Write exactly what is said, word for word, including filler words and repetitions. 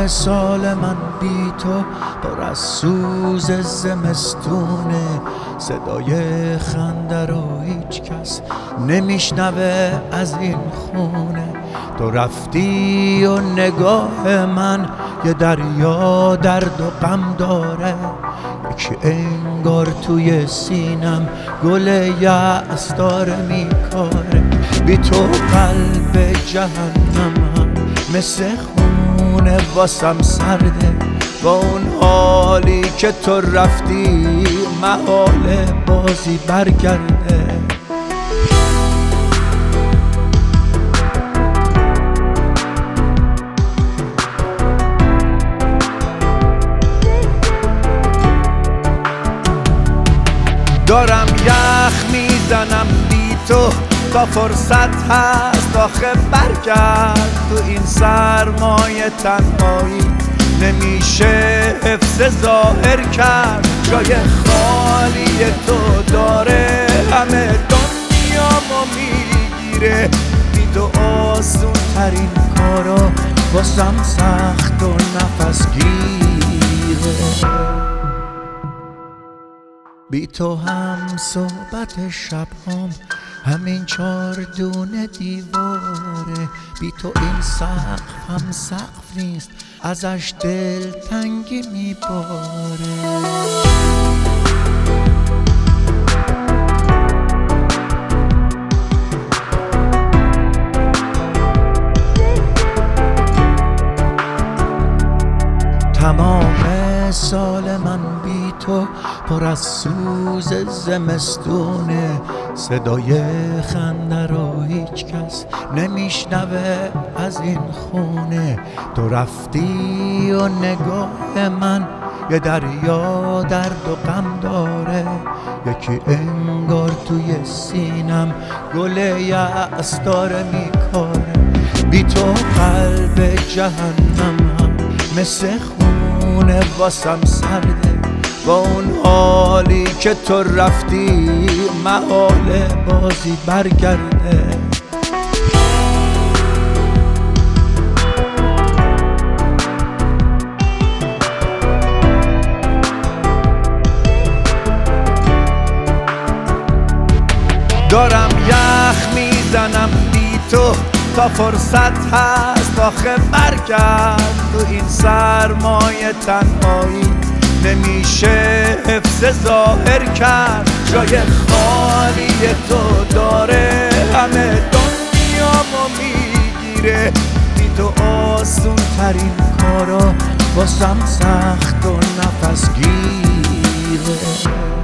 سال من بی تو پر از سوز زمستونه، صدای خنده رو هیچ کس نمیشنوه از این خونه. تو رفتی و نگاه من یه دریا درد و غم داره، یکی انگار توی سینم گل یأس داره میکاره. بی تو قلب جهنم هم مثل خونه واسم سرده، با اون حالی که تو رفتی محال بازی برگرده. دارم یخ میزنم بی تو تا فرصت هست آخه برگرد. تو این سرمایه تنهایی نمیشه حفظ ظاهر کرد، جای خالی تو داره همه دنیامو میگیره. بی تو آسون ترین کارا واسم سخت و نفس گیره. بی تو هم صحبت شب هم همین چار دونه دیواره، بی تو این سقف هم سقف نیست ازش دل تنگی میباره. تمام سال من بی تو پر از سوز زمستونه، صدای خنده رو هیچ کس نمیشنوه از این خونه. تو رفتی و نگاه من یه دریا درد و غم داره، یکی انگار توی سینم گل یأس داره میکاره. بی تو قلب جهنم هم مثل خونه واسم سرده، با اون حالی که تو رفتی محال بازی برگرده. دارم یخ میزنم بی تو تا فرصت هست آخه برگرد. تو این سرمایه تنهایی نمیشه حفظ ظاهر کرد، جای خالی تو داره همه دنیامو میگیره. بی تو آسون ترین کارا واسم سخت و نفس گیره.